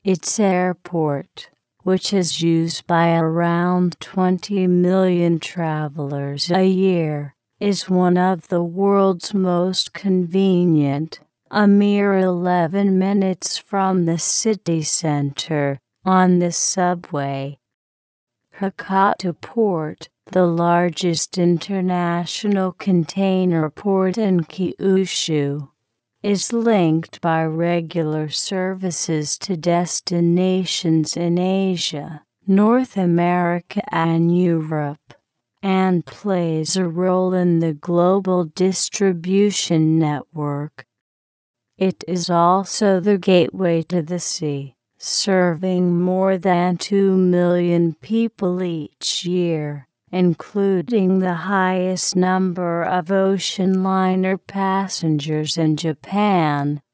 Its airport, which is used by around 20 million travelers a year, is one of the world's most convenient, a mere 11 minutes from the city center, on the subway. Hakata Port, the largest international container port in Kyushu, is linked by regular services to destinations in Asia, North America and Europe, and plays a role in the global distribution network. It is also the gateway to the sea, serving more than 2 million people each year, including the highest number of ocean liner passengers in Japan.